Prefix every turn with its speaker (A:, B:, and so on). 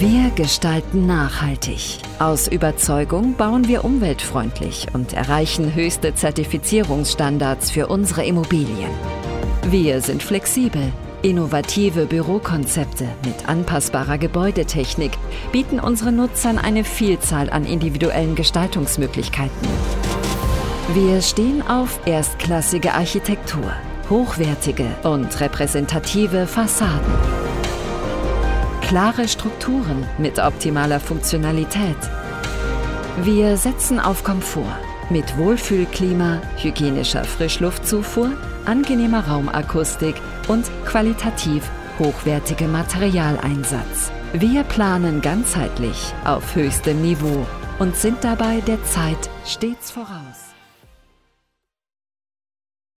A: Wir gestalten nachhaltig. Aus Überzeugung bauen wir umweltfreundlich und erreichen höchste Zertifizierungsstandards für unsere Immobilien. Wir sind flexibel. Innovative Bürokonzepte mit anpassbarer Gebäudetechnik bieten unseren Nutzern eine Vielzahl an individuellen Gestaltungsmöglichkeiten. Wir stehen auf erstklassige Architektur, hochwertige und repräsentative Fassaden. Klare Strukturen mit optimaler Funktionalität. Wir setzen auf Komfort mit Wohlfühlklima, hygienischer Frischluftzufuhr, angenehmer Raumakustik und qualitativ hochwertigem Materialeinsatz. Wir planen ganzheitlich auf höchstem Niveau und sind dabei der Zeit stets voraus.